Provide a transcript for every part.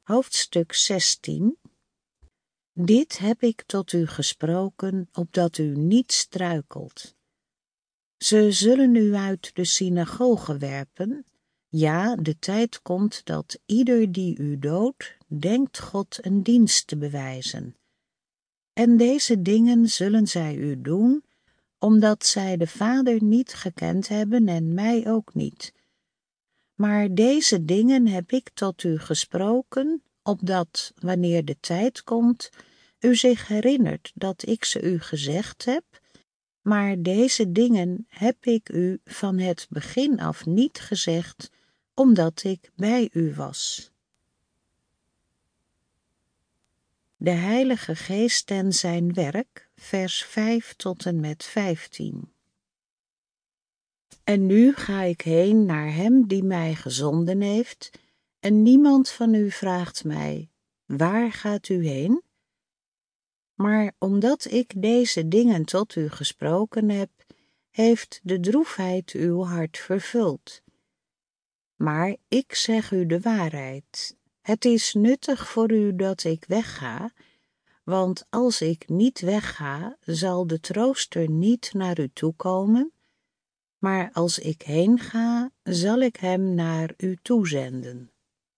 Hoofdstuk 16. Dit heb ik tot u gesproken, opdat u niet struikelt. Ze zullen u uit de synagoge werpen. Ja, de tijd komt dat ieder die u doodt, denkt God een dienst te bewijzen. En deze dingen zullen zij u doen, omdat zij de Vader niet gekend hebben en mij ook niet. Maar deze dingen heb ik tot u gesproken, opdat, wanneer de tijd komt, u zich herinnert dat ik ze u gezegd heb. Maar deze dingen heb ik u van het begin af niet gezegd, omdat ik bij u was. De Heilige Geest en zijn werk, vers 5 tot en met 15. En nu ga ik heen naar hem die mij gezonden heeft, en niemand van u vraagt mij, waar gaat u heen? Maar omdat ik deze dingen tot u gesproken heb, heeft de droefheid uw hart vervuld. Maar ik zeg u de waarheid, het is nuttig voor u dat ik wegga, want als ik niet wegga, zal de trooster niet naar u toekomen, maar als ik heen ga, zal ik hem naar u toezenden.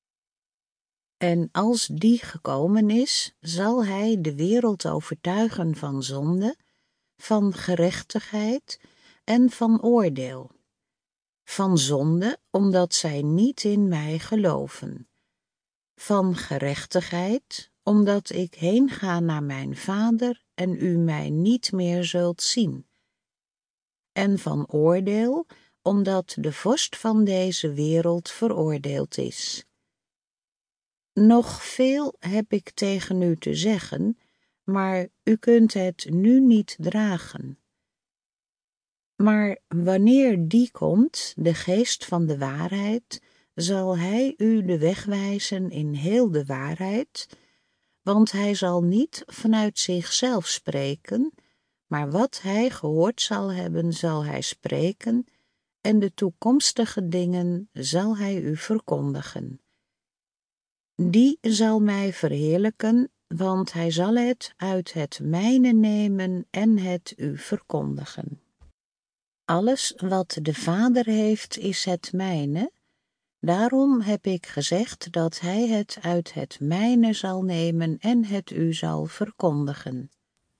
En als die gekomen is, zal hij de wereld overtuigen van zonde, van gerechtigheid en van oordeel. Van zonde, omdat zij niet in mij geloven. Van gerechtigheid, omdat ik heen ga naar mijn Vader en u mij niet meer zult zien. En van oordeel, omdat de vorst van deze wereld veroordeeld is. Nog veel heb ik tegen u te zeggen, maar u kunt het nu niet dragen. Maar wanneer die komt, de Geest van de waarheid, zal hij u de weg wijzen in heel de waarheid, want hij zal niet vanuit zichzelf spreken, maar wat hij gehoord zal hebben, zal hij spreken, en de toekomstige dingen zal hij u verkondigen. Die zal mij verheerlijken, want hij zal het uit het mijne nemen en het u verkondigen. Alles wat de Vader heeft, is het mijne. Daarom heb ik gezegd dat hij het uit het mijne zal nemen en het u zal verkondigen.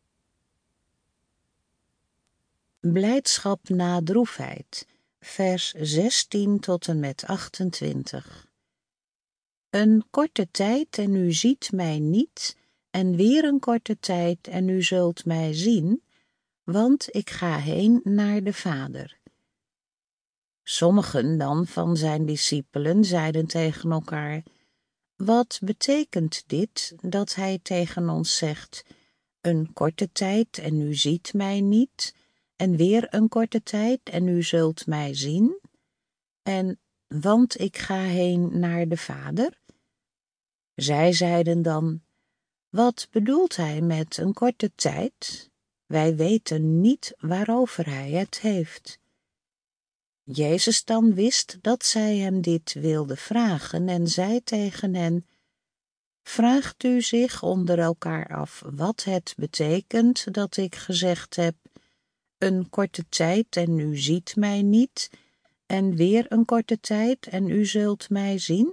Blijdschap na droefheid, vers 16 tot en met 28. Een korte tijd en u ziet mij niet, en weer een korte tijd en u zult mij zien, want ik ga heen naar de Vader. Sommigen dan van zijn discipelen zeiden tegen elkaar, wat betekent dit dat hij tegen ons zegt, een korte tijd en u ziet mij niet, en weer een korte tijd en u zult mij zien, en want ik ga heen naar de Vader? Zij zeiden dan, wat bedoelt hij met een korte tijd? Wij weten niet waarover hij het heeft. Jezus dan wist dat zij hem dit wilden vragen en zei tegen hen, vraagt u zich onder elkaar af wat het betekent dat ik gezegd heb, een korte tijd en u ziet mij niet, en weer een korte tijd en u zult mij zien?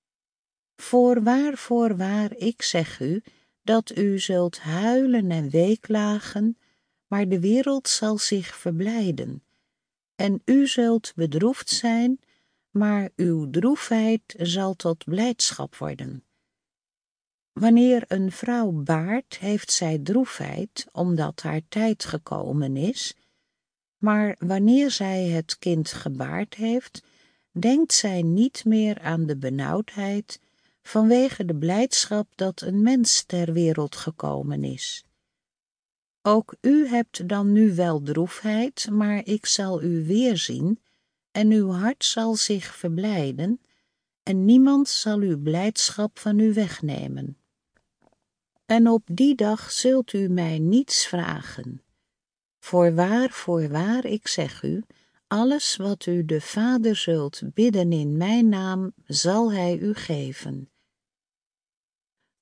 Voorwaar, ik zeg u, dat u zult huilen en weeklagen, maar de wereld zal zich verblijden. En u zult bedroefd zijn, maar uw droefheid zal tot blijdschap worden. Wanneer een vrouw baart, heeft zij droefheid, omdat haar tijd gekomen is, maar wanneer zij het kind gebaard heeft, denkt zij niet meer aan de benauwdheid, vanwege de blijdschap dat een mens ter wereld gekomen is. Ook u hebt dan nu wel droefheid, maar ik zal u weerzien, en uw hart zal zich verblijden, en niemand zal uw blijdschap van u wegnemen. En op die dag zult u mij niets vragen. Voorwaar, ik zeg u, alles wat u de Vader zult bidden in mijn naam, zal hij u geven.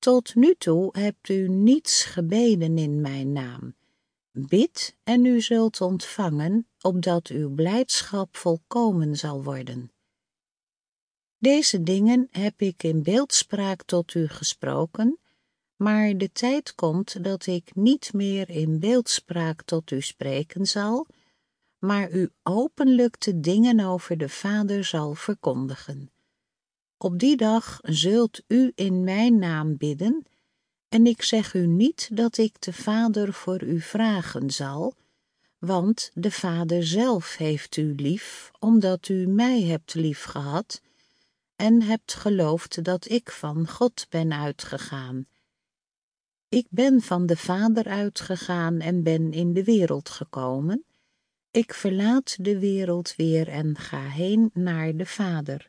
Tot nu toe hebt u niets gebeden in mijn naam. Bid en u zult ontvangen, opdat uw blijdschap volkomen zal worden. Deze dingen heb ik in beeldspraak tot u gesproken, maar de tijd komt dat ik niet meer in beeldspraak tot u spreken zal, maar u openlijk de dingen over de Vader zal verkondigen. Op die dag zult u in mijn naam bidden, en ik zeg u niet dat ik de Vader voor u vragen zal, want de Vader zelf heeft u lief, omdat u mij hebt liefgehad en hebt geloofd dat ik van God ben uitgegaan. Ik ben van de Vader uitgegaan en ben in de wereld gekomen. Ik verlaat de wereld weer en ga heen naar de Vader.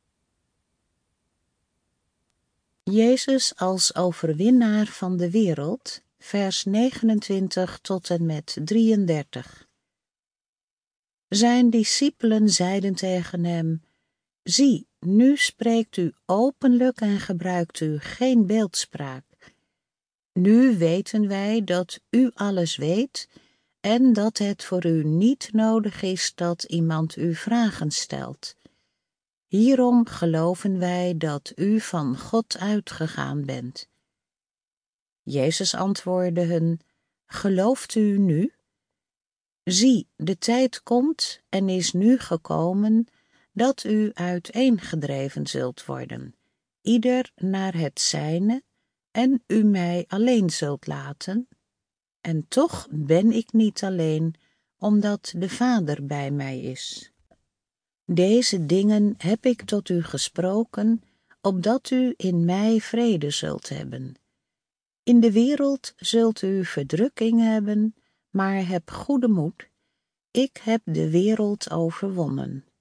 Jezus als overwinnaar van de wereld, vers 29 tot en met 33. Zijn discipelen zeiden tegen hem: Zie, nu spreekt u openlijk en gebruikt u geen beeldspraak. Nu weten wij dat u alles weet en dat het voor u niet nodig is dat iemand u vragen stelt. Hierom geloven wij dat u van God uitgegaan bent. Jezus antwoordde hun: Gelooft u nu? Zie, de tijd komt en is nu gekomen dat u uiteengedreven zult worden, ieder naar het zijne, en u mij alleen zult laten. En toch ben ik niet alleen, omdat de Vader bij mij is. Deze dingen heb ik tot u gesproken, opdat u in mij vrede zult hebben. In de wereld zult u verdrukking hebben, maar heb goede moed. Ik heb de wereld overwonnen.